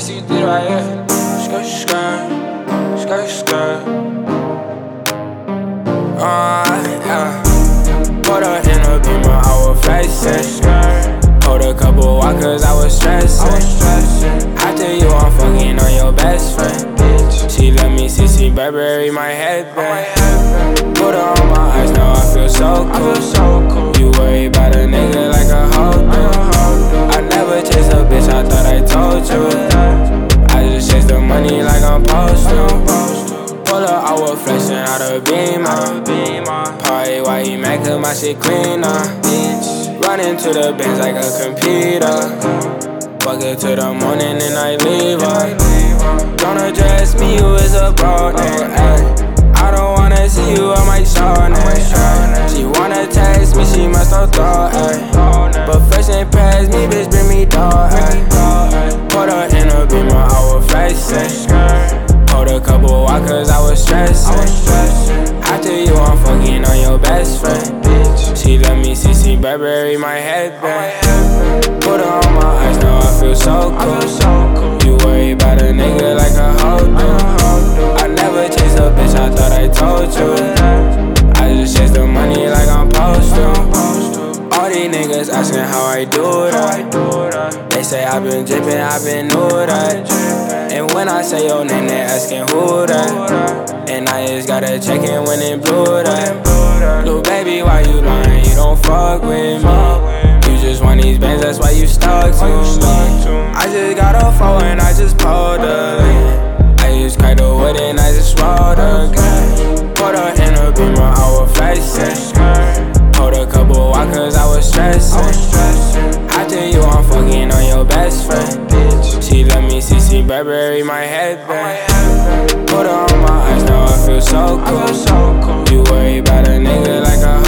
see you did it right here. Skirt, skirt, skirt, skirt. Yeah. Put her in a beamer, I was flexing. Hold a couple walkers, I was stressing. After you, I'm fucking on your best friend. She let me see Burberry, my headband. Put her on my eyes, now I feel so cool. You worry about a nigga like a hoe do. I never chase a bitch, I thought I told you. I just chase the money like I'm supposed to. Pull up, I was flexing out a beamer. Party while he mad cause my shit cleaner. Run into the Benz like a computer. Fuck it till the morning and I leave her. Don't address me, you is a broad name, ayy. I don't wanna see you on my Chardonnay. She wanna text me, she must have thought, ayy. But fresh ain't pass me, bitch, bring me dog, ayy. Put her in a beamer, I was flexing. Hold a couple walkers, I was stressing. After you, I'm fucking on your best friend. She let me see Burberry, my headband. Put her on my eyes, now I feel so cool. You worry about a nigga like a hoe do. I never chase a bitch, I thought I told you. I just chase the money like I'm supposed to. All these niggas asking how I do that. They say I been drippin', I been knew that. And when I say your name, they asking who that. And I just gotta check in when it blew that. Little baby, why you lying? You don't fuck with me. You just want these bands, that's why you stuck to me. I just got a phone and I just pulled her. I just cracked the wood and I just rolled her. Put her in a beamer, I was flexing. Hold a couple walkers, I was stressing. After you, I'm fucking on your best friend. She let me see Burberry, my headband. Put her on my eyes, now I feel so cool. You worry about a nigga like a